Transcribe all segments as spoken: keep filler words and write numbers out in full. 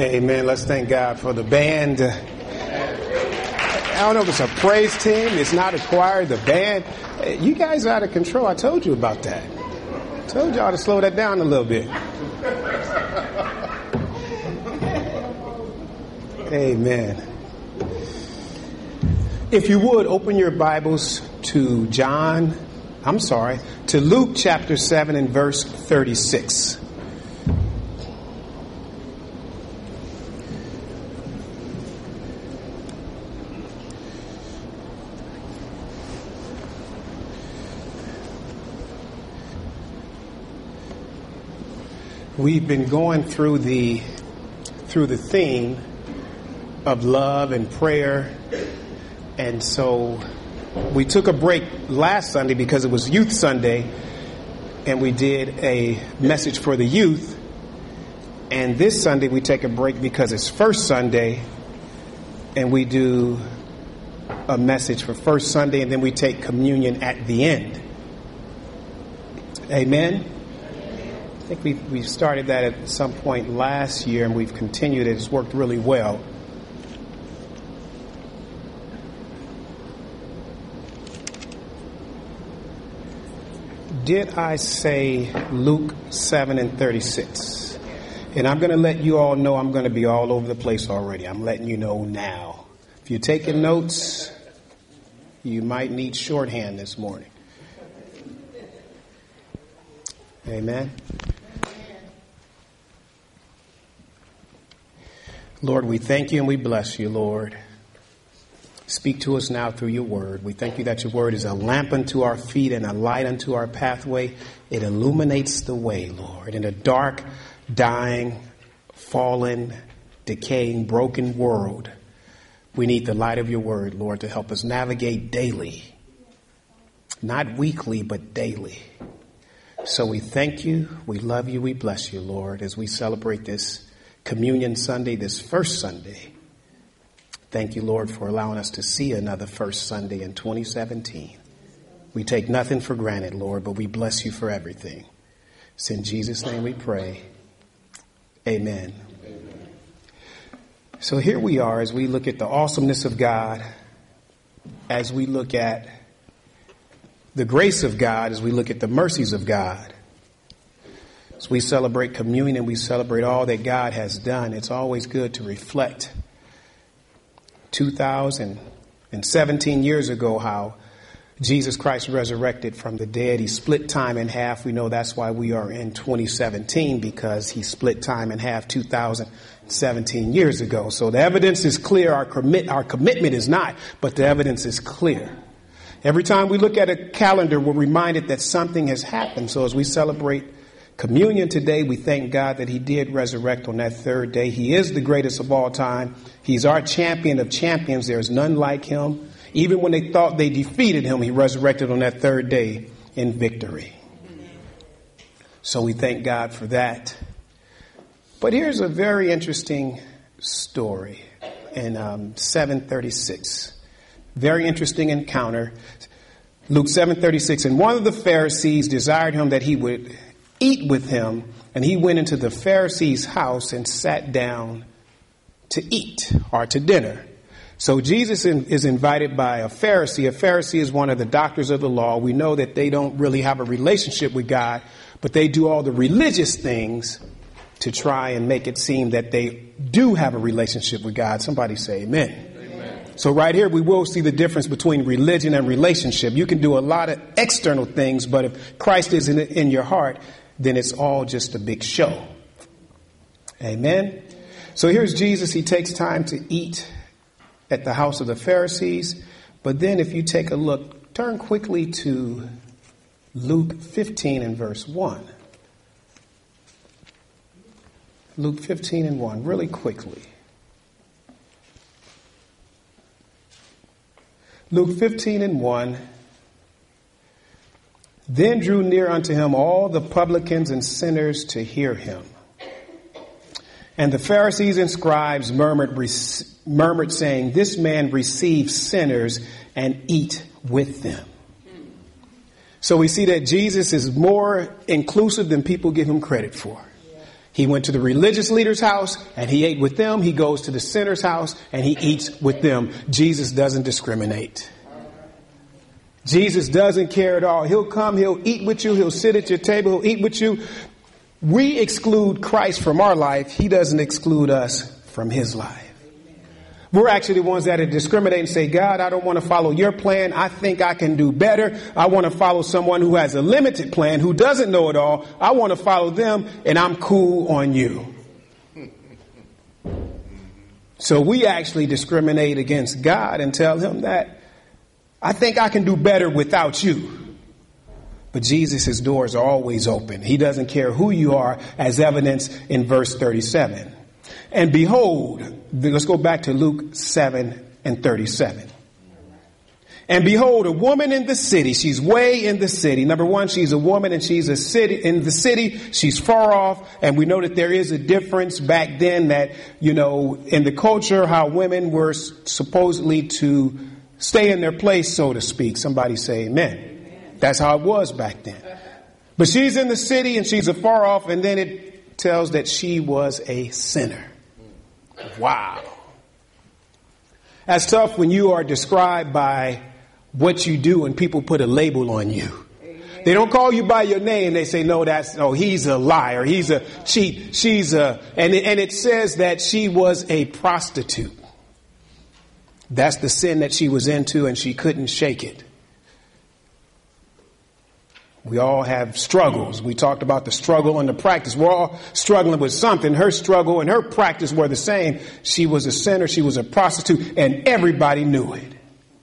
Amen. Let's thank God for the band. I don't know if it's a praise team. It's not a choir. The band. You guys are out of control. I told you about that. I told y'all to slow that down a little bit. Amen. If you would, open your Bibles to John, I'm sorry, to Luke chapter seven and verse thirty-six. We've been going through the through the theme of love and prayer. And so we took a break last Sunday because it was Youth Sunday, and we did a message for the youth. And this Sunday we take a break because it's First Sunday, and we do a message for First Sunday, and then we take communion at the end. Amen. I think we we started that at some point last year, and we've continued it. It's worked really well. Did I say Luke seven and thirty-six? And I'm going to let you all know I'm going to be all over the place already. I'm letting you know now. If you're taking notes, you might need shorthand this morning. Amen. Lord, we thank you and we bless you, Lord. Speak to us now through your word. We thank you that your word is a lamp unto our feet and a light unto our pathway. It illuminates the way, Lord. In a dark, dying, fallen, decaying, broken world, we need the light of your word, Lord, to help us navigate daily. Not weekly, but daily. So we thank you, we love you, we bless you, Lord, as we celebrate this Communion Sunday, this first Sunday. Thank you, Lord, for allowing us to see another first Sunday in twenty seventeen. We take nothing for granted, Lord, but we bless you for everything. It's in Jesus' name we pray. Amen. Amen. So here we are as we look at the awesomeness of God, as we look at the grace of God, as we look at the mercies of God. As we celebrate communion and we celebrate all that God has done, it's always good to reflect two thousand seventeen years ago how Jesus Christ resurrected from the dead. He split time in half. We know that's why we are in twenty seventeen, because he split time in half two thousand seventeen years ago. So the evidence is clear. Our commit, our commitment is not, but the evidence is clear. Every time we look at a calendar, we're reminded that something has happened. So as we celebrate communion today, we thank God that he did resurrect on that third day. He is the greatest of all time. He's our champion of champions. There's none like him. Even when they thought they defeated him, he resurrected on that third day in victory. So we thank God for that. But here's a very interesting story in um, seven thirty-six. Very interesting encounter. Luke seven thirty-six. And one of the Pharisees desired him that he would eat with him, and he went into the Pharisee's house and sat down to eat, or to dinner. So Jesus is invited by a Pharisee. A Pharisee is one of the doctors of the law. We know that they don't really have a relationship with God, but they do all the religious things to try and make it seem that they do have a relationship with God. Somebody say amen. So right here, we will see the difference between religion and relationship. You can do a lot of external things, but if Christ is in, in your heart, then it's all just a big show. Amen. So here's Jesus. He takes time to eat at the house of the Pharisees. But then if you take a look, turn quickly to Luke fifteen and verse one. Luke fifteen and one, really quickly. Luke fifteen and one. Then drew near unto him all the publicans and sinners to hear him. And the Pharisees and scribes murmured, murmured saying, this man receives sinners and eat with them. So we see that Jesus is more inclusive than people give him credit for. He went to the religious leader's house and he ate with them. He goes to the sinner's house and he eats with them. Jesus doesn't discriminate. Jesus doesn't care at all. He'll come, he'll eat with you, he'll sit at your table, he'll eat with you. We exclude Christ from our life. He doesn't exclude us from his life. We're actually the ones that discriminate and say, God, I don't want to follow your plan. I think I can do better. I want to follow someone who has a limited plan, who doesn't know it all. I want to follow them, and I'm cool on you. So we actually discriminate against God and tell him that I think I can do better without you. But Jesus' doors are always open. He doesn't care who you are, as evidenced in verse thirty-seven. And behold, let's go back to Luke seven and thirty-seven. And behold, a woman in the city. She's way in the city. Number one, she's a woman and she's a city in the city. She's far off. And we know that there is a difference back then that, you know, in the culture, how women were supposedly to stay in their place, so to speak. Somebody say amen. Amen. That's how it was back then. But she's in the city and she's afar off. And then it tells that she was a sinner. Wow. That's tough when you are described by what you do and people put a label on you. Amen. They don't call you by your name. They say, no, that's, oh, he's a liar. He's a cheat. She's a, and it, and it says that she was a prostitute. That's the sin that she was into and she couldn't shake it. We all have struggles. We talked about the struggle and the practice. We're all struggling with something. Her struggle and her practice were the same. She was a sinner. She was a prostitute, and everybody knew it.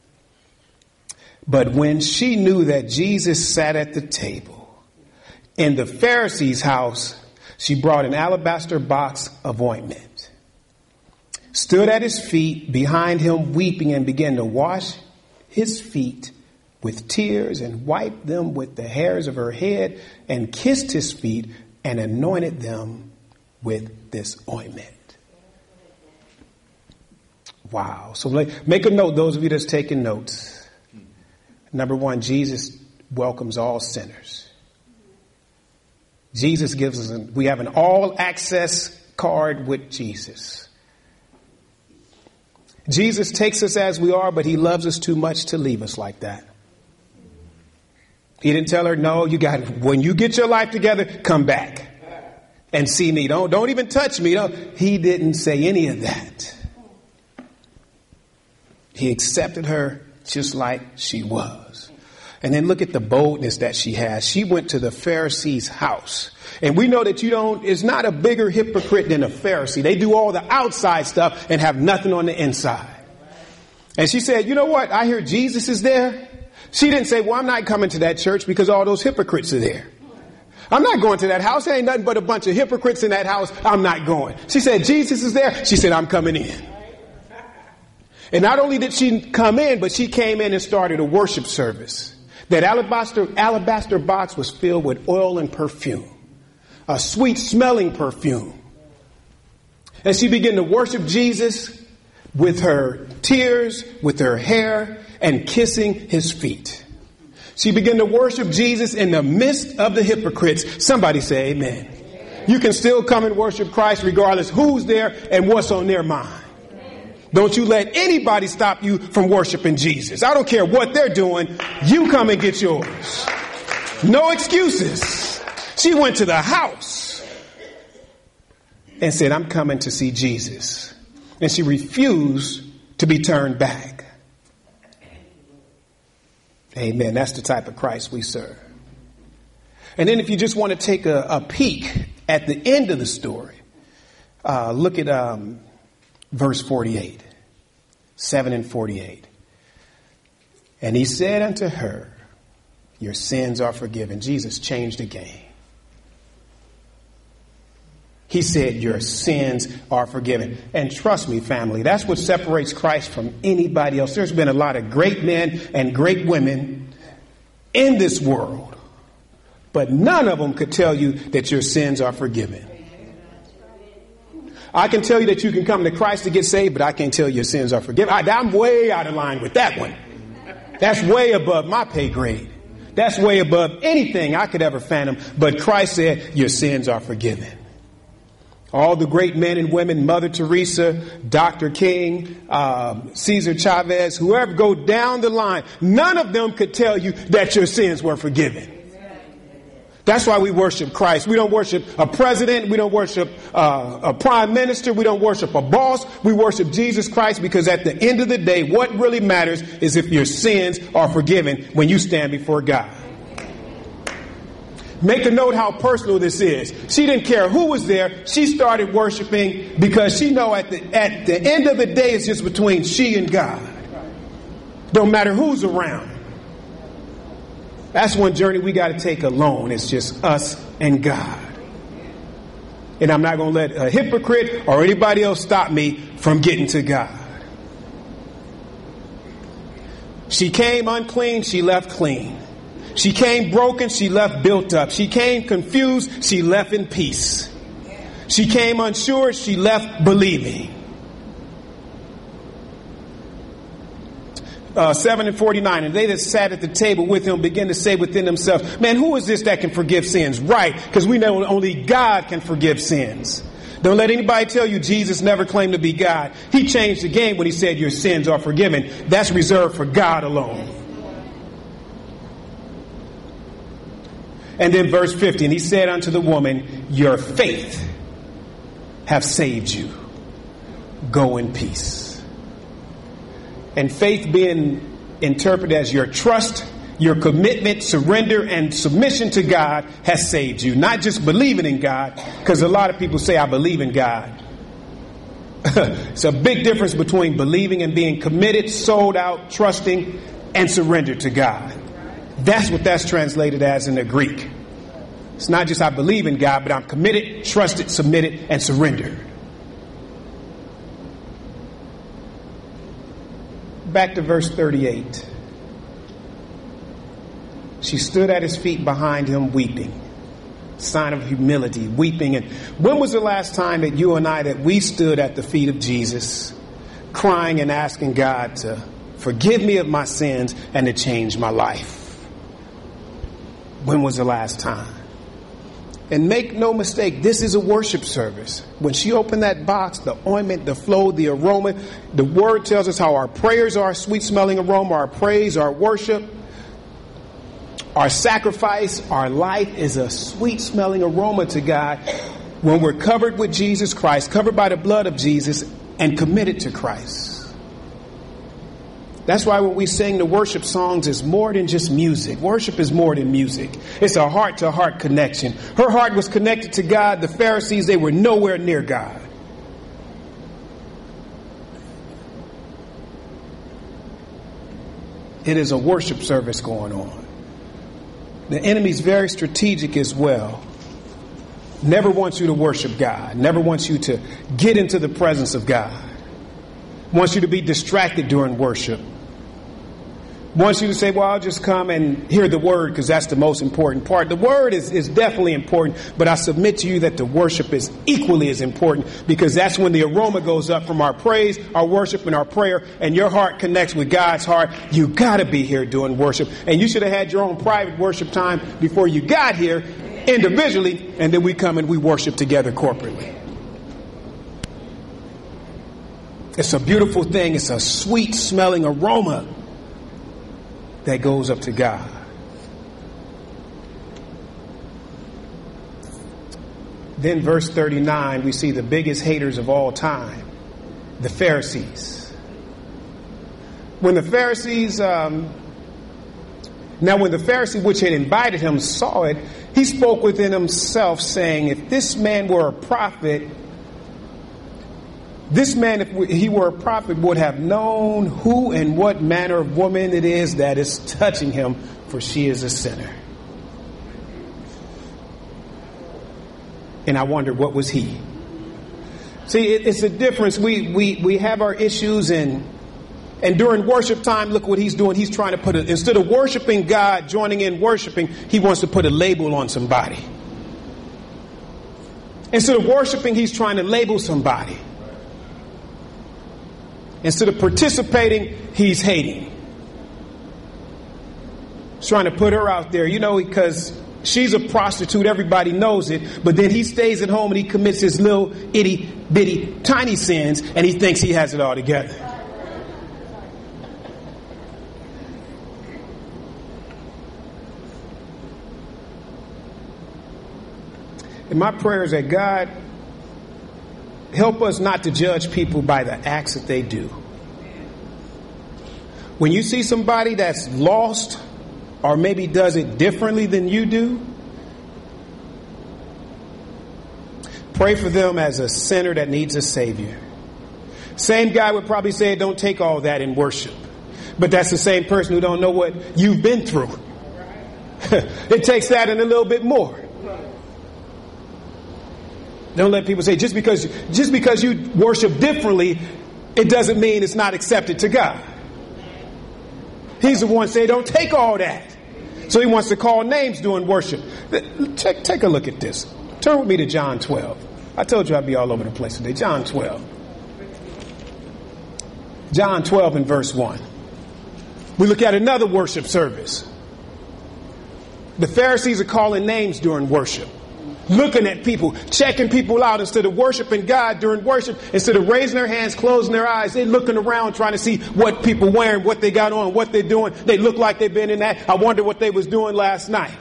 But when she knew that Jesus sat at the table in the Pharisee's house, she brought an alabaster box of ointment, stood at his feet behind him weeping, and began to wash his feet with tears and wiped them with the hairs of her head and kissed his feet and anointed them with this ointment. Wow. So make a note, those of you that's taking notes. Number one, Jesus welcomes all sinners. Jesus gives us, an, we have an all access card with Jesus. Jesus takes us as we are, but he loves us too much to leave us like that. He didn't tell her, no, you got, when you get your life together, come back and see me. Don't, don't even touch me. Don't. He didn't say any of that. He accepted her just like she was. And then look at the boldness that she has. She went to the Pharisee's house. And we know that you don't, is not a bigger hypocrite than a Pharisee. They do all the outside stuff and have nothing on the inside. And she said, you know what? I hear Jesus is there. She didn't say, well, I'm not coming to that church because all those hypocrites are there. I'm not going to that house. There ain't nothing but a bunch of hypocrites in that house. I'm not going. She said, Jesus is there. She said, I'm coming in. And not only did she come in, but she came in and started a worship service. That alabaster, alabaster box was filled with oil and perfume, a sweet smelling perfume. And she began to worship Jesus with her tears, with her hair, and kissing his feet. She began to worship Jesus in the midst of the hypocrites. Somebody say amen. Amen. You can still come and worship Christ regardless who's there and what's on their mind. Amen. Don't you let anybody stop you from worshiping Jesus. I don't care what they're doing. You come and get yours. No excuses. She went to the house and said, I'm coming to see Jesus. And she refused to be turned back. Amen. That's the type of Christ we serve. And then if you just want to take a, a peek at the end of the story, uh, look at um, verse forty-eight, seven and forty-eight. And he said unto her, your sins are forgiven. Jesus changed the game. He said, your sins are forgiven. And trust me, family, that's what separates Christ from anybody else. There's been a lot of great men and great women in this world, but none of them could tell you that your sins are forgiven. I can tell you that you can come to Christ to get saved, but I can't tell you your sins are forgiven. I, I'm way out of line with that one. That's way above my pay grade. That's way above anything I could ever fathom. But Christ said, your sins are forgiven. All the great men and women, Mother Teresa, Doctor King, uh, Cesar Chavez, whoever, go down the line, none of them could tell you that your sins were forgiven. That's why we worship Christ. We don't worship a president. We don't worship uh, a prime minister. We don't worship a boss. We worship Jesus Christ, because at the end of the day, what really matters is if your sins are forgiven when you stand before God. Make a note how personal this is. She didn't care who was there. She started worshiping because she know at the at the end of the day, it's just between she and God. Don't matter who's around. That's one journey we got to take alone. It's just us and God. And I'm not going to let a hypocrite or anybody else stop me from getting to God. She came unclean, she left clean. She came broken, she left built up. She came confused, she left in peace. She came unsure, she left believing. Uh, seven and forty-nine, and they that sat at the table with him began to say within themselves, man, who is this that can forgive sins? Right, because we know only God can forgive sins. Don't let anybody tell you Jesus never claimed to be God. He changed the game when he said your sins are forgiven. That's reserved for God alone. And then verse fifty, and he said unto the woman, your faith hath saved you. Go in peace. And faith being interpreted as your trust, your commitment, surrender, and submission to God has saved you. Not just believing in God, because a lot of people say, I believe in God. It's a big difference between believing and being committed, sold out, trusting, and surrendered to God. That's what that's translated as in the Greek. It's not just I believe in God, but I'm committed, trusted, submitted, and surrendered. Back to verse thirty-eight. She stood at his feet behind him weeping. Sign of humility, weeping. And when was the last time that you and I, that we stood at the feet of Jesus, crying and asking God to forgive me of my sins and to change my life? When was the last time? And make no mistake, this is a worship service. When she opened that box, the ointment, the flow, the aroma, the word tells us how our prayers are a sweet smelling aroma, our praise, our worship, our sacrifice, our life is a sweet smelling aroma to God when we're covered with Jesus Christ, covered by the blood of Jesus, and committed to Christ. That's why when we sing the worship songs, it's more than just music. Worship is more than music. It's a heart-to-heart connection. Her heart was connected to God. The Pharisees, they were nowhere near God. It is a worship service going on. The enemy's very strategic as well. Never wants you to worship God. Never wants you to get into the presence of God. Wants you to be distracted during worship. Wants you to say, well, I'll just come and hear the word because that's the most important part. The word is, is definitely important, but I submit to you that the worship is equally as important, because that's when the aroma goes up from our praise, our worship, and our prayer, and your heart connects with God's heart. You got to be here doing worship. And you should have had your own private worship time before you got here individually, and then we come and we worship together corporately. It's a beautiful thing. It's a sweet smelling aroma that goes up to God. Then verse thirty-nine, we see the biggest haters of all time, the Pharisees. When the Pharisees, um, now when the Pharisee which had invited him saw it, he spoke within himself, saying, if this man were a prophet, This man, if he were a prophet, would have known who and what manner of woman it is that is touching him, for she is a sinner. And I wonder, what was he? See, it, it's a difference. We, we, we have our issues, and and during worship time, look what he's doing. He's trying to put a, instead of worshiping God, joining in worshiping, he wants to put a label on somebody. Instead of worshiping, he's trying to label somebody. Instead of participating, he's hating. He's trying to put her out there, you know, because She's a prostitute. Everybody knows it. But then he stays at home and he commits his little itty bitty tiny sins and he thinks he has it all together. And my prayer is that God help us not to judge people by the acts that they do. When you see somebody that's lost or maybe does it differently than you do, pray for them as a sinner that needs a savior. Same guy would probably say, don't take all that in worship. But that's the same person who don't know what you've been through. It takes that and a little bit more. Don't let people say just because just because you worship differently, it doesn't mean it's not accepted to God. He's the one saying, don't take all that. So he wants to call names during worship. Take, take a look at this. Turn with me to John twelve. I told you I'd be all over the place today. John twelve. John twelve and verse one. We look at another worship service. The Pharisees are calling names during worship. Looking at people, checking people out instead of worshiping God during worship. Instead of raising their hands, closing their eyes, they're looking around trying to see what people wearing, what they got on, what they're doing. They look like they've been in that. I wonder what they was doing last night.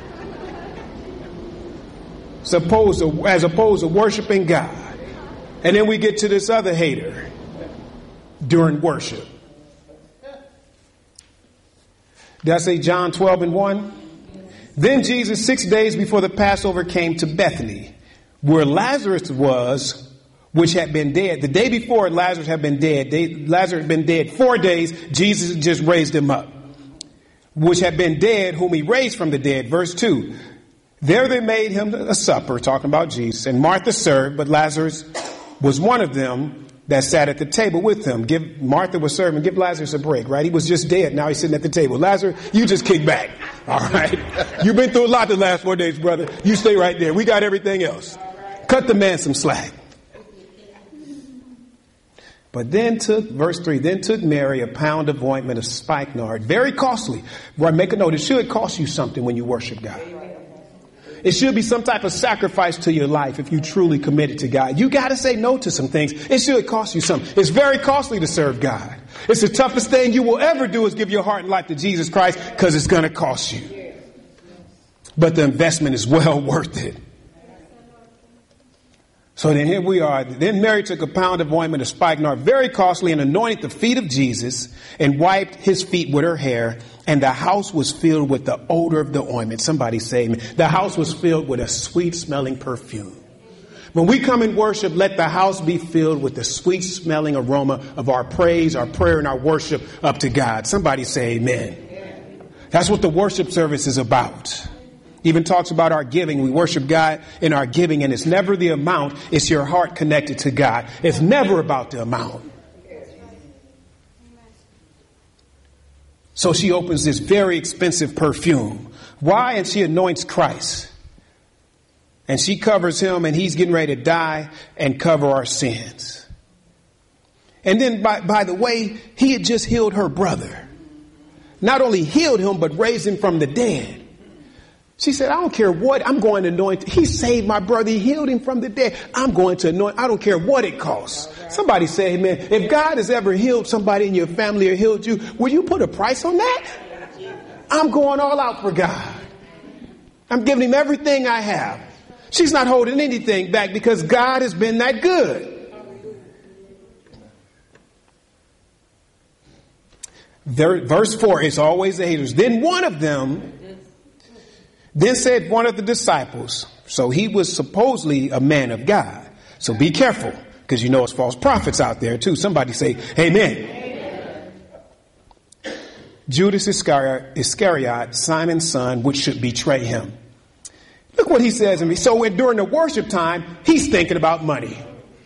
Supposed to, as opposed to worshiping God. And then we get to this other hater during worship. Did I say John twelve and one? Then Jesus, six days before the Passover, came to Bethany, where Lazarus was, which had been dead. The day before, Lazarus had been dead. They, Lazarus had been dead four days. Jesus just raised him up, which had been dead, whom he raised from the dead. Verse two. There they made him a supper, talking about Jesus, and Martha served, but Lazarus was one of them that sat at the table with him. Give Martha was serving. Give Lazarus a break, right? He was just dead. Now he's sitting at the table. Lazarus, you just kick back. All right. You've been through a lot the last four days, brother. You stay right there. We got everything else. Cut the man some slack. But then took, verse three, then took Mary a pound of ointment of spikenard, very costly. Right, make a note. It should cost you something when you worship God. It should be some type of sacrifice to your life if you truly committed to God. You got to say no to some things. It should cost you something. It's very costly to serve God. It's the toughest thing you will ever do is give your heart and life to Jesus Christ because it's going to cost you. But the investment is well worth it. So then here we are. Then Mary took a pound of ointment of spikenard, very costly, and anointed the feet of Jesus and wiped his feet with her hair. And the house was filled with the odor of the ointment. Somebody say amen. The house was filled with a sweet smelling perfume. When we come and worship, let the house be filled with the sweet smelling aroma of our praise, our prayer, and our worship up to God. Somebody say amen. That's what the worship service is about. Even talks about our giving. We worship God in our giving, and it's never the amount. It's your heart connected to God. It's never about the amount. So she opens this very expensive perfume. Why? And she anoints Christ. And she covers him, and he's getting ready to die and cover our sins. And then, by, by the way, he had just healed her brother. Not only healed him, but raised him from the dead. She said, I don't care what, I'm going to anoint. He saved my brother. He healed him from the dead. I'm going to anoint. I don't care what it costs. Somebody say, amen. If God has ever healed somebody in your family or healed you, will you put a price on that? I'm going all out for God. I'm giving him everything I have. She's not holding anything back because God has been that good. There, verse four is always the haters. Then one of them Then said one of the disciples, so he was supposedly a man of God. So be careful, because you know it's false prophets out there too. Somebody say, amen. Amen. Judas Iscariot, Iscariot, Simon's son, which should betray him. Look what he says to me. So when, during the worship time, he's thinking about money.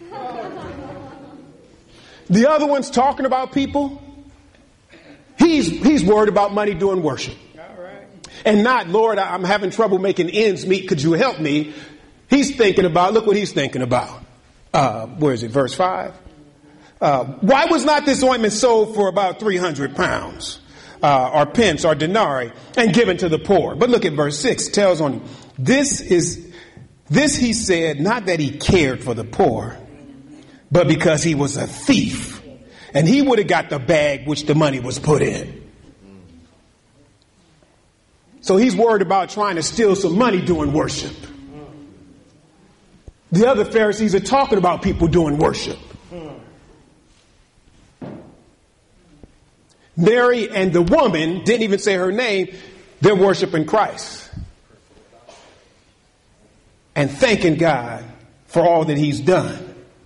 The other one's talking about people. He's, he's worried about money during worship. And not, Lord, I'm having trouble making ends meet. Could you help me? He's thinking about, look what he's thinking about. Uh, where is it? Verse five. Uh, why was not this ointment sold for about three hundred pounds? uh, or pence or denarii and given to the poor. But look at verse six, tells on this is this he said, not that he cared for the poor, but because he was a thief, and he would have got the bag which the money was put in. So he's worried about trying to steal some money doing worship. The other Pharisees are talking about people doing worship. Mary and the woman didn't even say her name. They're worshiping Christ and thanking God for all that he's done.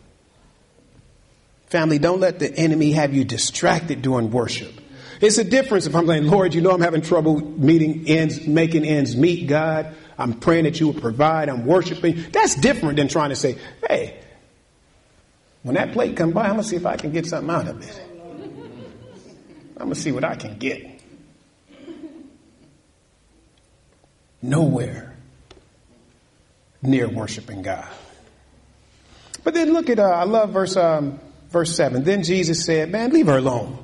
Family, don't let the enemy have you distracted during worship. It's a difference if I'm saying, Lord, you know I'm having trouble meeting ends, making ends meet, God. I'm praying that you will provide. I'm worshiping. That's different than trying to say, hey, when that plate comes by, I'm going to see if I can get something out of it. I'm going to see what I can get. Nowhere near worshiping God. But then look at, uh, I love verse, um, verse seven. Then Jesus said, man, leave her alone.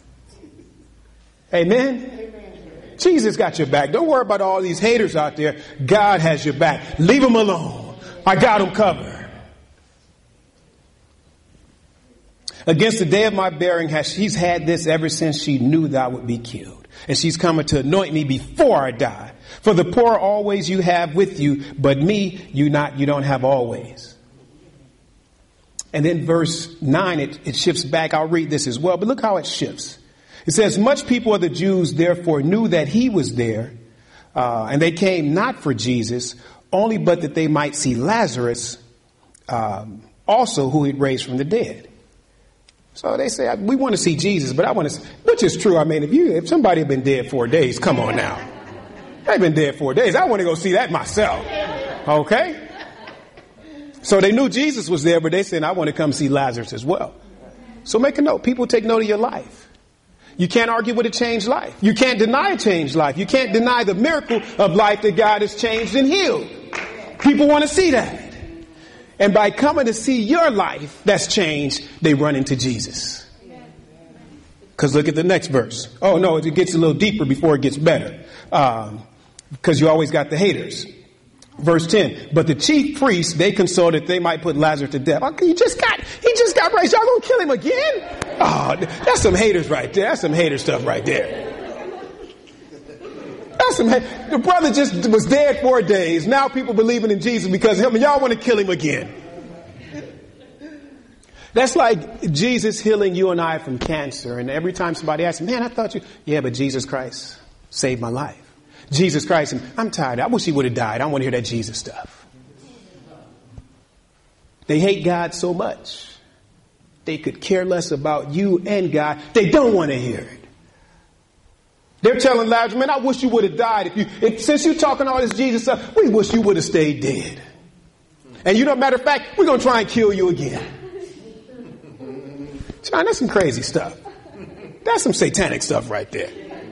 Amen? Amen. Jesus got your back. Don't worry about all these haters out there. God has your back. Leave them alone. I got them covered. Against the day of my bearing, has she's had this ever since she knew that I would be killed. And she's coming to anoint me before I die. For the poor always you have with you, but me you not you don't have always. And then verse nine, it, it shifts back. I'll read this as well, but look how it shifts. It says, much people of the Jews therefore knew that he was there, uh, and they came not for Jesus, only but that they might see Lazarus um, also, who he'd raised from the dead. So they say, we want to see Jesus, but I want to, which is true. I mean, if you, if somebody had been dead four days, come on now. They've been dead four days. I want to go see that myself. Okay. So they knew Jesus was there, but they said, I want to come see Lazarus as well. So make a note. People take note of your life. You can't argue with a changed life. You can't deny a changed life. You can't deny the miracle of life that God has changed and healed. People want to see that. And by coming to see your life that's changed, they run into Jesus. Because look at the next verse. Oh, no, it gets a little deeper before it gets better. Um, because you always got the haters. Verse ten. But the chief priests, they consulted they might put Lazarus to death. Oh, he just got, he just got raised. Y'all gonna kill him again? Oh, that's some haters right there. That's some hater stuff right there. That's some, the brother just was dead four days. Now people believing in Jesus because of him, and y'all want to kill him again. That's like Jesus healing you and I from cancer. And every time somebody asks, man, I thought you, yeah, but Jesus Christ saved my life. Jesus Christ, and I'm tired. I wish he would have died. I don't want to hear that Jesus stuff. They hate God so much. They could care less about you and God. They don't want to hear it. They're telling Lazarus, man, I wish you would have died. If you, if, since you're talking all this Jesus stuff, we wish you would have stayed dead. And you know, matter of fact, we're going to try and kill you again. John, that's some crazy stuff. That's some satanic stuff right there.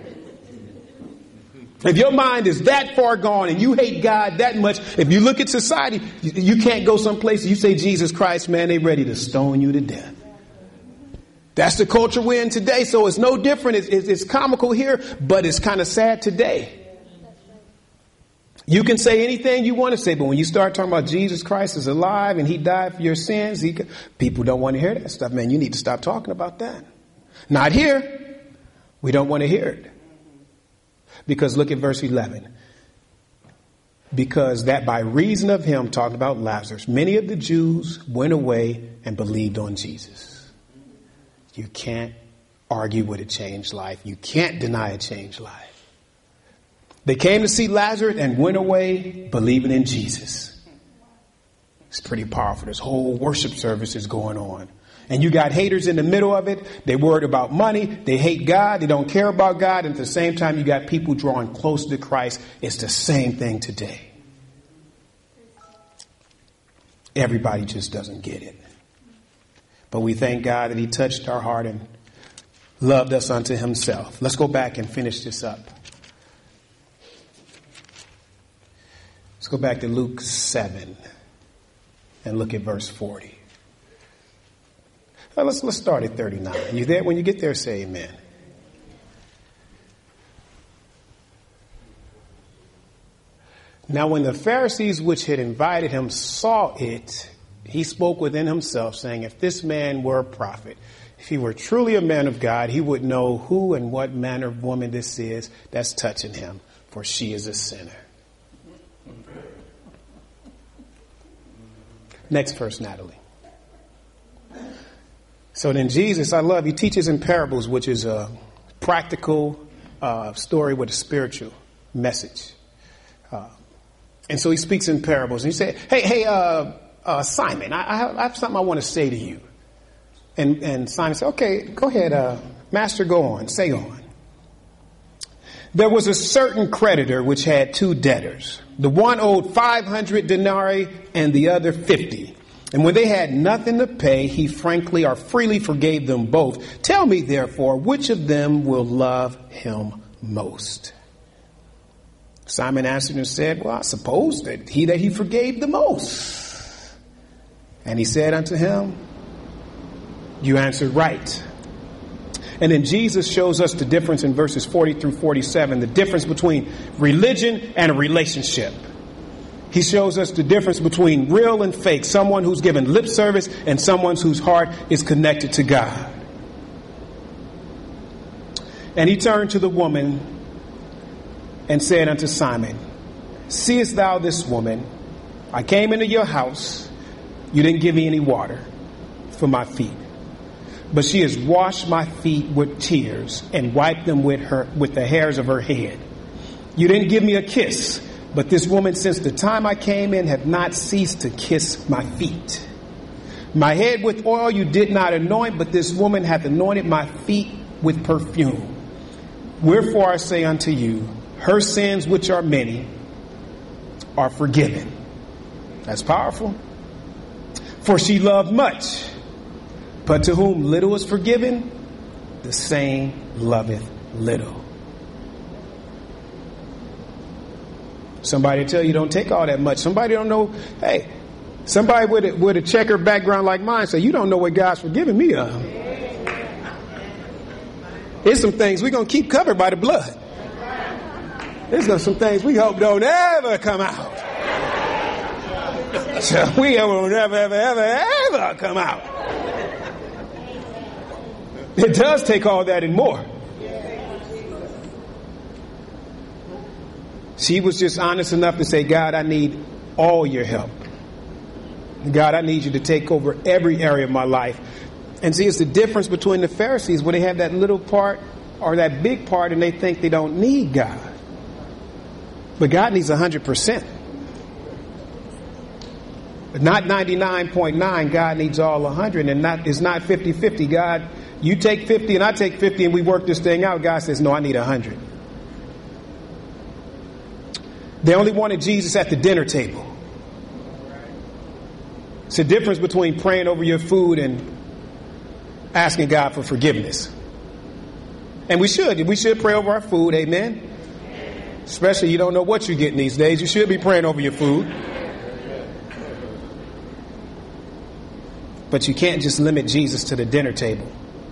If your mind is that far gone and you hate God that much, if you look at society, you, you can't go someplace, you say Jesus Christ, man, they ready to stone you to death. That's the culture we're in today, so it's no different. It's, it's, it's comical here, but it's kind of sad today. You can say anything you want to say, but when you start talking about Jesus Christ is alive and he died for your sins, he, people don't want to hear that stuff. Man, you need to stop talking about that. Not here. We don't want to hear it. Because look at verse eleven. Because that by reason of him, talking about Lazarus, many of the Jews went away and believed on Jesus. You can't argue with a changed life. You can't deny a changed life. They came to see Lazarus and went away believing in Jesus. It's pretty powerful. This whole worship service is going on. And you got haters in the middle of it. They worried about money. They hate God. They don't care about God. And at the same time, you got people drawing closer to Christ. It's the same thing today. Everybody just doesn't get it. But we thank God that he touched our heart and loved us unto himself. Let's go back and finish this up. Let's go back to Luke seven and look at verse forty. Well, let's, let's start at thirty-nine. You there? When you get there, say amen. Now when the Pharisees which had invited him saw it, he spoke within himself, saying, if this man were a prophet, if he were truly a man of God, he would know who and what manner of woman this is that's touching him, for she is a sinner. Next verse, Natalie. So then Jesus, I love, he teaches in parables, which is a practical uh, story with a spiritual message. Uh, and so he speaks in parables. And he said, hey, hey, uh, uh, Simon, I, I, have, I have something I want to say to you. And, and Simon said, okay, go ahead, uh, Master, go on, say on. There was a certain creditor which had two debtors. The one owed five hundred denarii and the other fifty. And when they had nothing to pay, he frankly or freely forgave them both. Tell me, therefore, which of them will love him most? Simon answered and said, well, I suppose that he that he forgave the most. And he said unto him, you answered right. And then Jesus shows us the difference in verses forty through forty-seven, the difference between religion and a relationship. He shows us the difference between real and fake, someone who's given lip service and someone whose heart is connected to God. And he turned to the woman and said unto Simon, seest thou this woman? I came into your house. You didn't give me any water for my feet, but she has washed my feet with tears and wiped them with her, with the hairs of her head. You didn't give me a kiss, but this woman, since the time I came in, have not ceased to kiss my feet. My head with oil you did not anoint, but this woman hath anointed my feet with perfume. Wherefore I say unto you, her sins, which are many, are forgiven. That's powerful. For she loved much. But to whom little is forgiven, the same loveth little. Somebody tell you don't take all that much. Somebody don't know. Hey, somebody with a, with a checkered background like mine say, you don't know what God's forgiven me of. There's some things we're going to keep covered by the blood. There's some things we hope don't ever come out. So we will never, ever, ever, ever come out. It does take all that and more. She was just honest enough to say, God, I need all your help. God, I need you to take over every area of my life. And see, it's the difference between the Pharisees when they have that little part or that big part and they think they don't need God. But God needs one hundred percent. Not ninety-nine point nine. God needs all one hundred. And not, it's not fifty-fifty. God, you take fifty and I take fifty and we work this thing out. God says, no, I need one hundred. They only wanted Jesus at the dinner table. It's the difference between praying over your food and asking God for forgiveness. And we should. We should pray over our food. Amen. Especially you don't know what you're getting these days. You should be praying over your food. But you can't just limit Jesus to the dinner table.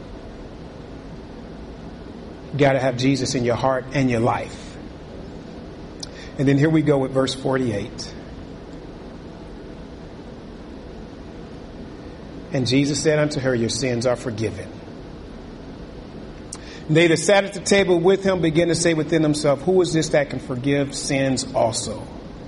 You got to have Jesus in your heart and your life. And then here we go with verse forty-eight. And Jesus said unto her, your sins are forgiven. And they that sat at the table with him began to say within themselves, who is this that can forgive sins also?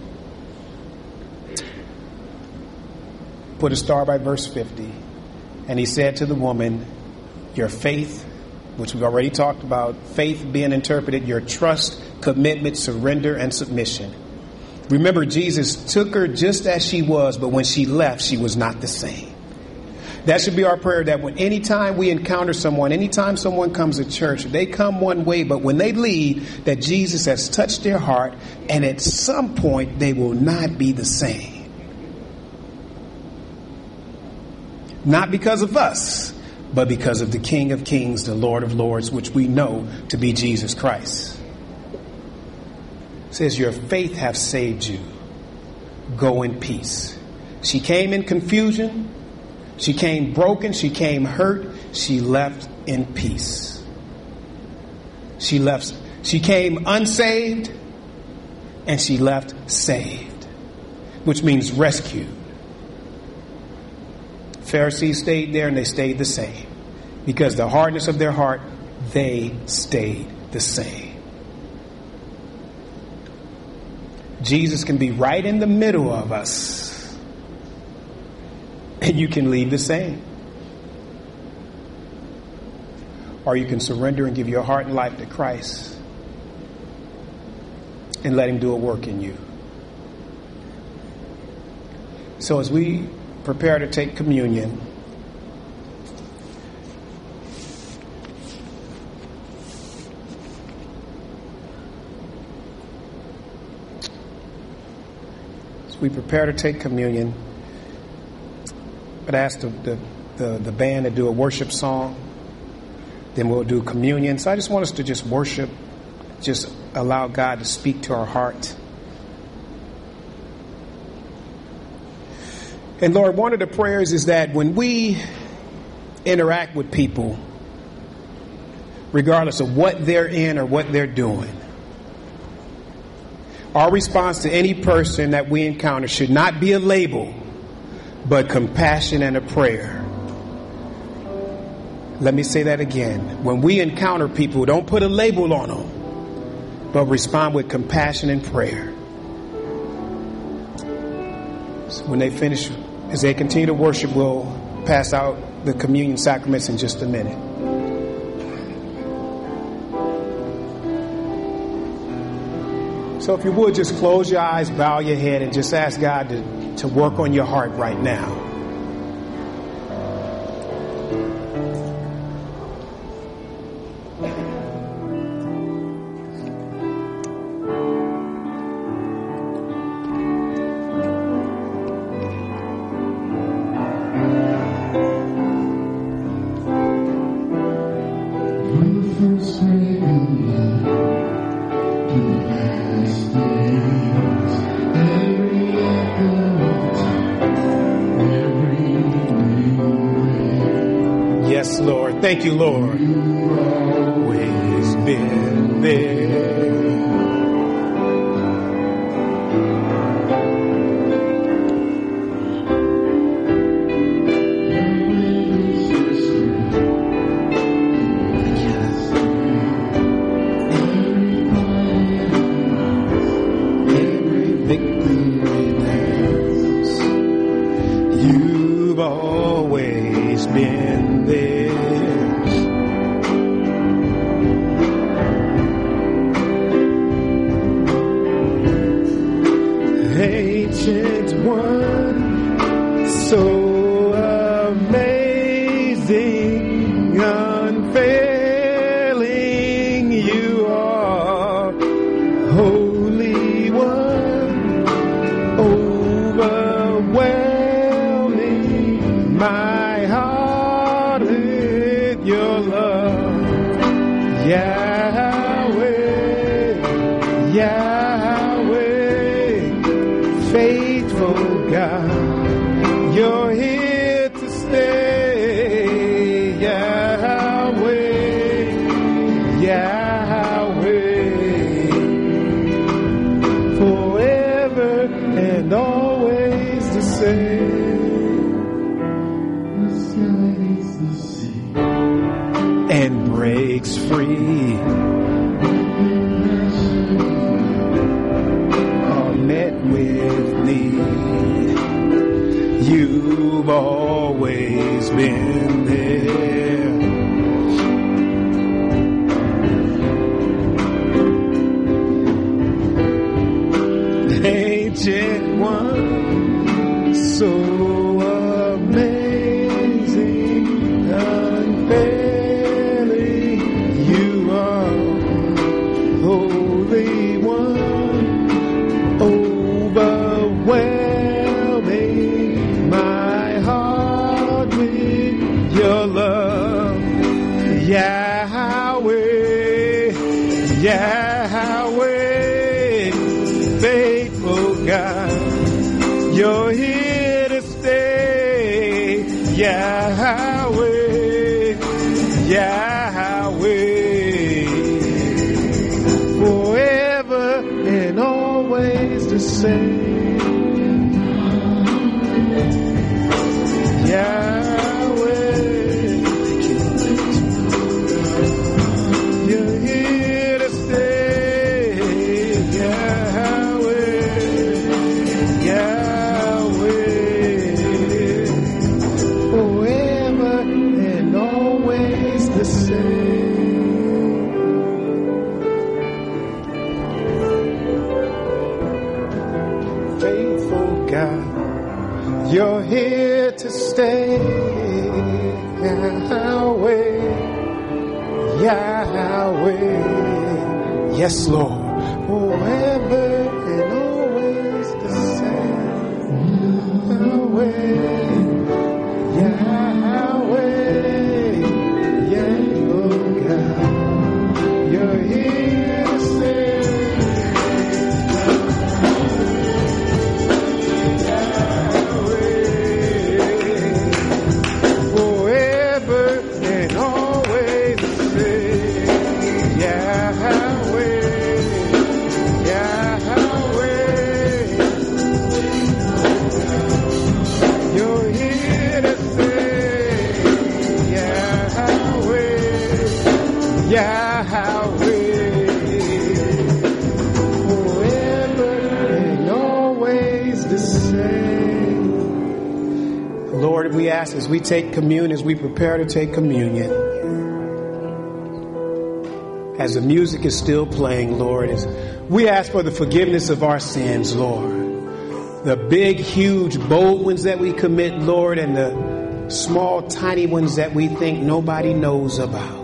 Put a star by verse fifty. And he said to the woman, your faith, which we've already talked about, faith being interpreted, your trust, commitment, surrender, and submission. Remember, Jesus took her just as she was, but when she left, she was not the same. That should be our prayer, that when anytime we encounter someone, anytime someone comes to church, they come one way, but when they leave, that Jesus has touched their heart, and at some point they will not be the same. Not because of us, but because of the King of Kings, the Lord of Lords, which we know to be Jesus Christ. It says, your faith hath saved you. Go in peace. She came in confusion. She came broken. She came hurt. She left in peace. She left. She came unsaved. and she left saved, which means rescued. Pharisees stayed there and they stayed the same. Because the hardness of their heart, they stayed the same. Jesus can be right in the middle of us, and you can leave the same. Or you can surrender and give your heart and life to Christ and let him do a work in you. So as we prepare to take communion, as we prepare to take communion, I'd ask the, the, the, the band to do a worship song. Then we'll do communion. So I just want us to just worship, just allow God to speak to our heart. And Lord, one of the prayers is that when we interact with people, regardless of what they're in or what they're doing, our response to any person that we encounter should not be a label, but compassion and a prayer. Let me say that again. When we encounter people, don't put a label on them, but respond with compassion and prayer. So when they finish, as they continue to worship, we'll pass out the communion sacraments in just a minute. So if you would, just close your eyes, bow your head, and just ask God to, to work on your heart right now. Thank you, Lord. You've always been there. Every victory dance, you've always been there. Ancient One, so amazing, unfailing, you are Holy One, overwhelming my heart with your love, Yahweh, Yahweh. Faithful God, you're here to stay, Yahweh, Yahweh, forever and always the same. The sea and breaks free. Met with need, you've always been there. Ancient One, so amazing, unfailing, you are Holy One, overwhelming my heart with your love, Yahweh, Yahweh, faithful God, you're here to stay, Yahweh, Yahweh, forever and always. faithful God. You're here to stay, Yahweh, Yahweh. Yes, Lord. Forever and always the same, Yahweh, Yahweh, Yahweh, God. You're here to stay. Lord, we ask as we take communion, as we prepare to take communion, as the music is still playing, Lord, as we ask for the forgiveness of our sins, Lord. The big, huge, bold ones that we commit, Lord, and the small, tiny ones that we think nobody knows about.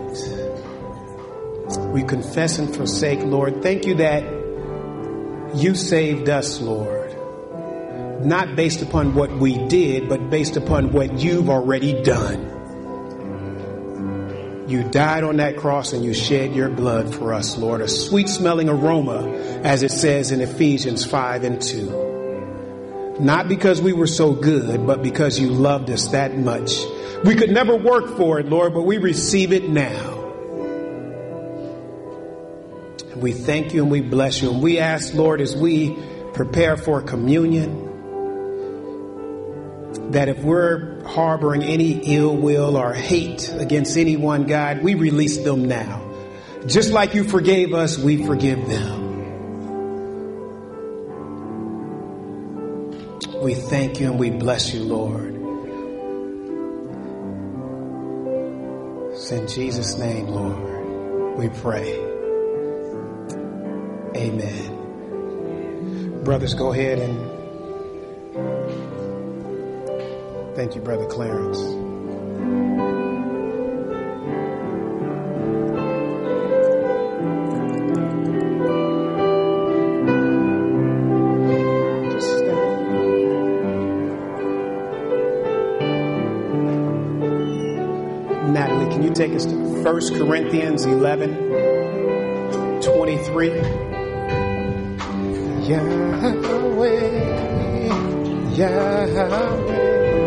We confess and forsake, Lord. Thank you that you saved us, Lord. Not based upon what we did, but based upon what you've already done. You died on that cross and you shed your blood for us, Lord. A sweet smelling aroma, as it says in Ephesians five and two. Not because we were so good, but because you loved us that much. We could never work for it, Lord, but we receive it now. And we thank you and we bless you. And we ask, Lord, as we prepare for communion, that if we're harboring any ill will or hate against anyone, God, we release them now. Just like you forgave us, we forgive them. We thank you and we bless you, Lord. It's in Jesus' name, Lord, we pray. Amen. Brothers, go ahead and thank you, Brother Clarence. Natalie, can you take us to First Corinthians eleven twenty-three? Yahweh, Yahweh.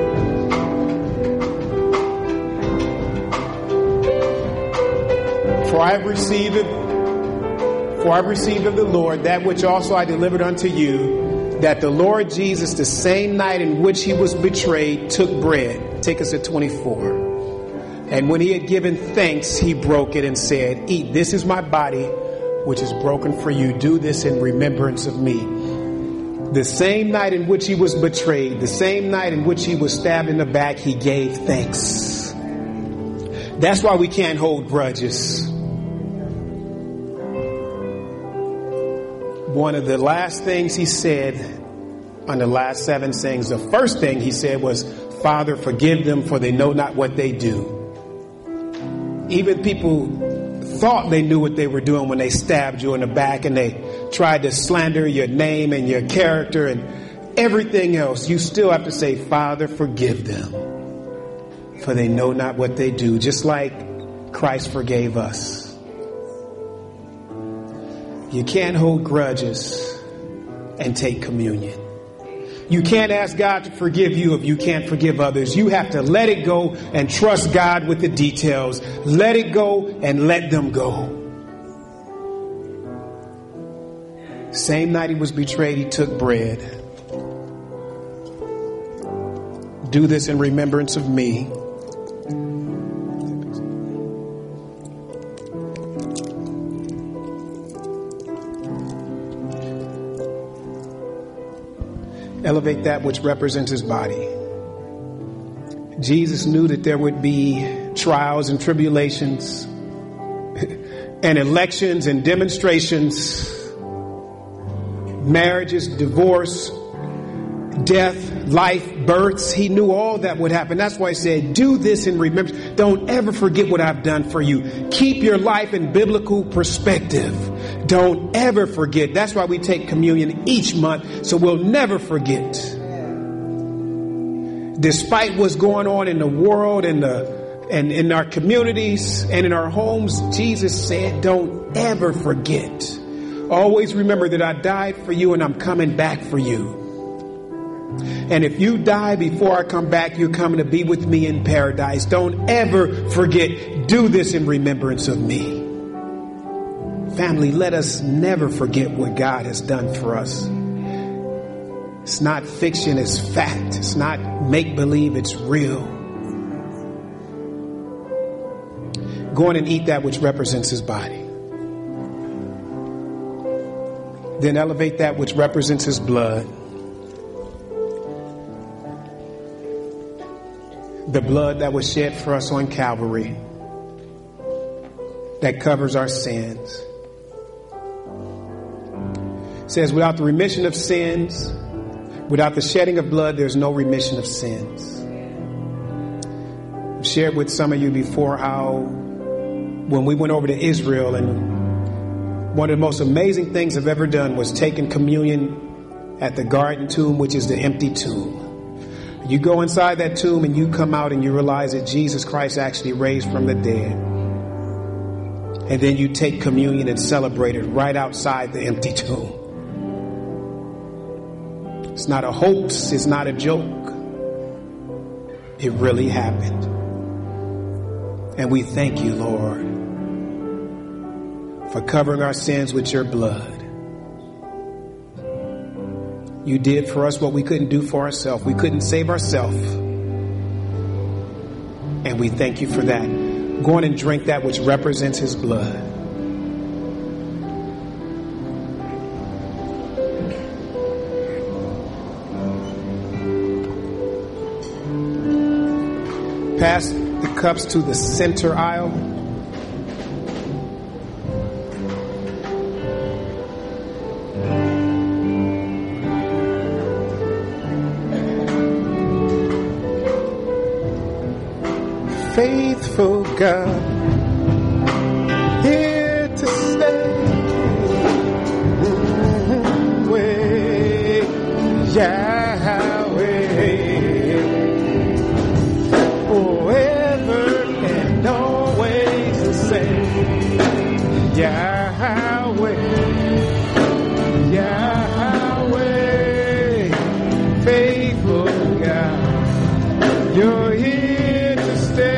For I have received it, for I have received of the Lord that which also I delivered unto you, that the Lord Jesus, the same night in which he was betrayed, took bread. Take us at twenty-four. And when he had given thanks, he broke it and said, "Eat, this is my body, which is broken for you. Do this in remembrance of me." The same night in which he was betrayed, the same night in which he was stabbed in the back, he gave thanks. That's why we can't hold grudges. One of the last things he said on the last seven sayings, the first thing he said was, "Father, forgive them, for they know not what they do." Even people thought they knew what they were doing when they stabbed you in the back and they tried to slander your name and your character and everything else. You still have to say, "Father, forgive them, for they know not what they do," just like Christ forgave us. You can't hold grudges and take communion. You can't ask God to forgive you if you can't forgive others. You have to let it go and trust God with the details. Let it go and let them go. Same night he was betrayed, he took bread. Do this in remembrance of me. Elevate that which represents his body. Jesus knew that there would be trials and tribulations and elections and demonstrations, marriages, divorce, death, life, births. He knew all that would happen. That's why he said, do this in remembrance. Don't ever forget what I've done for you. Keep your life in biblical perspective. Don't ever forget. That's why we take communion each month, so we'll never forget. Despite what's going on in the world and the and in our communities and in our homes, Jesus said, don't ever forget. Always remember that I died for you and I'm coming back for you. And if you die before I come back, you're coming to be with me in paradise. Don't ever forget. Do this in remembrance of me. Family, let us never forget what God has done for us. It's not fiction, it's fact. It's not make-believe, it's real. Go on and eat that which represents his body. Then elevate that which represents his blood. The blood that was shed for us on Calvary, that covers our sins. It says, without the remission of sins, without the shedding of blood, there's no remission of sins. I've shared with some of you before how when we went over to Israel, and one of the most amazing things I've ever done was taking communion at the Garden Tomb, which is the empty tomb. You go inside that tomb and you come out and you realize that Jesus Christ actually raised from the dead. And then you take communion and celebrate it right outside the empty tomb. It's not a hoax. It's not a joke. It really happened. And we thank you, Lord, for covering our sins with your blood. You did for us what we couldn't do for ourselves. We couldn't save ourselves. And we thank you for that. Go on and drink that which represents his blood. Pass the cups to the center aisle. Faithful God, here to stay. Way, Yahweh, forever and always the same. Yahweh, Yahweh, faithful God, you're here to stay.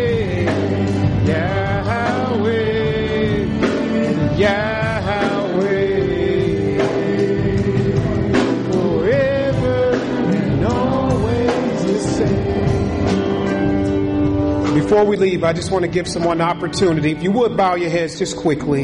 Yahweh, forever and always the same. Before we leave, I just want to give someone an opportunity. If you would bow your heads just quickly.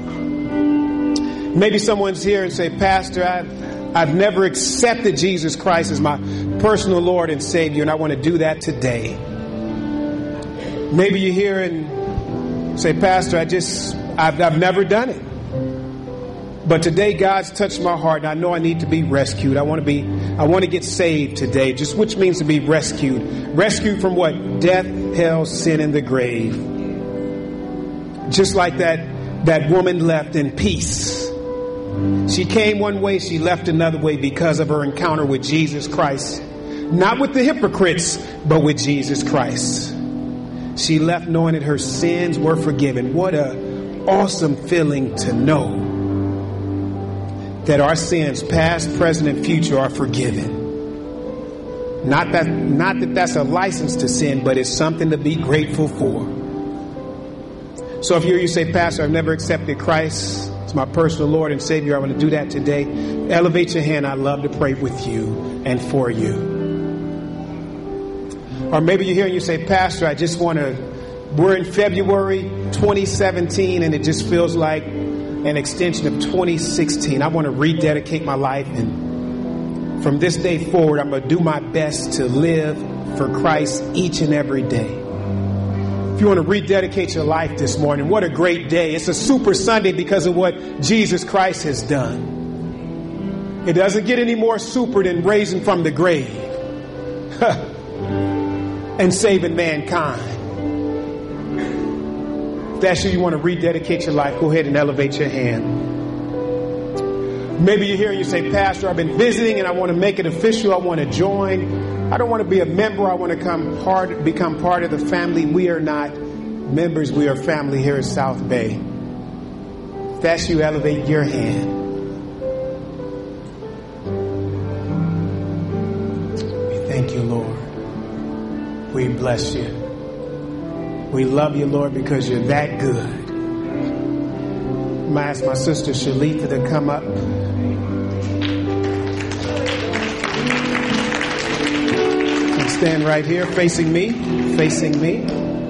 Maybe someone's here and say, Pastor, I've, I've never accepted Jesus Christ as my personal Lord and Savior, and I want to do that today. Maybe you're here and say, Pastor, I just... I've, I've never done it. But today God's touched my heart and I know I need to be rescued. I want to be, I want to get saved today. Just which means to be rescued. Rescued from what? Death, hell, sin, and the grave. Just like that, that woman left in peace. She came one way, she left another way because of her encounter with Jesus Christ. Not with the hypocrites, but with Jesus Christ. She left knowing that her sins were forgiven. What a awesome feeling to know that our sins, past, present, and future, are forgiven. Not that, not that that's a license to sin, but it's something to be grateful for. So if you're, you say, Pastor, I've never accepted Christ as my personal Lord and Savior, I want to do that today. Elevate your hand. I'd love to pray with you and for you. Or maybe you're here and you say, Pastor, I just want to, we're in February twenty seventeen and it just feels like an extension of twenty sixteen. I want to rededicate my life, and from this day forward, I'm going to do my best to live for Christ each and every day. If you want to rededicate your life this morning, what a great day. It's a super Sunday because of what Jesus Christ has done. It doesn't get any more super than raising from the grave and saving mankind. If that's you, you want to rededicate your life, go ahead and elevate your hand. Maybe you're here and you say, Pastor, I've been visiting and I want to make it official. I want to join. I don't want to be a member. I want to come part, become part of the family. We are not members. We are family here at South Bay. If that's you, elevate your hand. We thank you, Lord. We bless you. We love you, Lord, because you're that good. I'm going to ask my sister Shalitha to come up. Stand right here, facing me, facing me.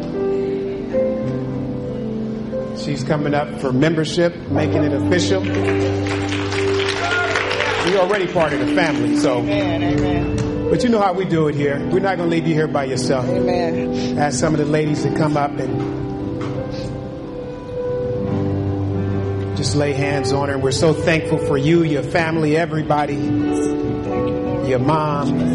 She's coming up for membership, making it official. You're already part of the family, so. Amen, amen. But you know how we do it here. We're not going to leave you here by yourself. Amen. Ask some of the ladies to come up and just lay hands on her. We're so thankful for you, your family, everybody, your mom.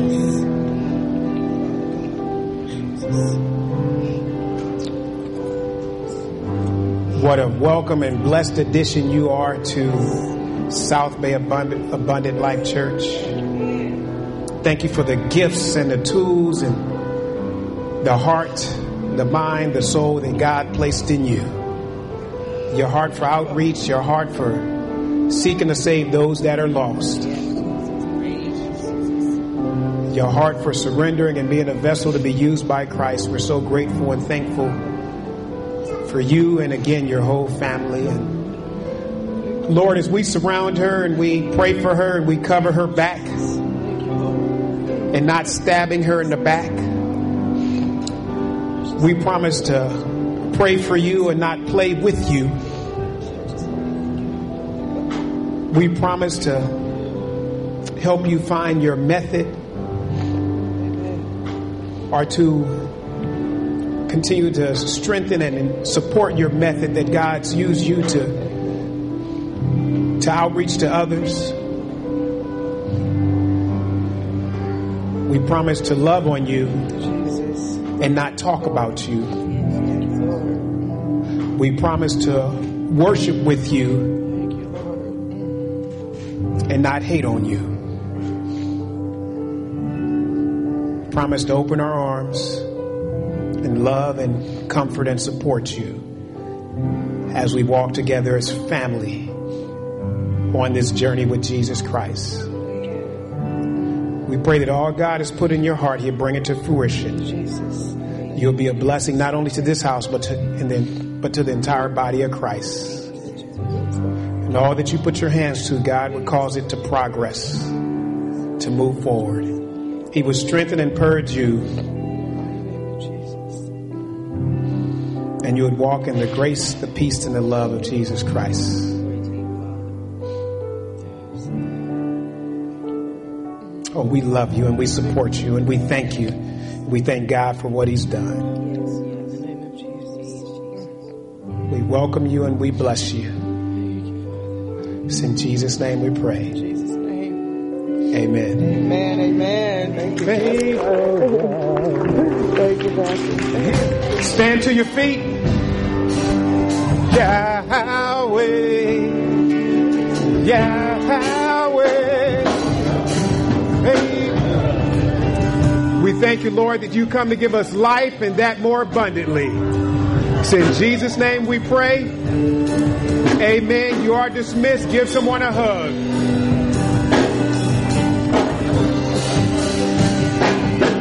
What a welcome and blessed addition you are to South Bay Abundant, Abundant Life Church. Thank you for the gifts and the tools and the heart, the mind, the soul that God placed in you. Your heart for outreach, your heart for seeking to save those that are lost. Your heart for surrendering and being a vessel to be used by Christ. We're so grateful and thankful for you and again your whole family. And Lord, as we surround her and we pray for her and we cover her back and not stabbing her in the back, we promise to pray for you and not play with you. We promise to help you find your method, or to continue to strengthen and support your method that God's used you to, to outreach to others. We promise to love on you and not talk about you. We promise to worship with you and not hate on you. Promise to open our arms and love and comfort and support you as we walk together as family on this journey with Jesus Christ. We pray that all God has put in your heart, He'll bring it to fruition. Jesus. You'll be a blessing not only to this house, but to, and then, but to the entire body of Christ. And all that you put your hands to, God would cause it to progress, to move forward. He would strengthen and purge you, and you would walk in the grace, the peace, and the love of Jesus Christ. Oh, we love you and we support you and we thank you. We thank God for what He's done. We welcome you and we bless you. It's in Jesus' name we pray. Amen. Amen, amen. Thank you. Thank you, Pastor. Stand to your feet. Yahweh. Yahweh. Hey. We thank you, Lord, that you come to give us life and that more abundantly. It's in Jesus' name we pray. Amen. You are dismissed. Give someone a hug.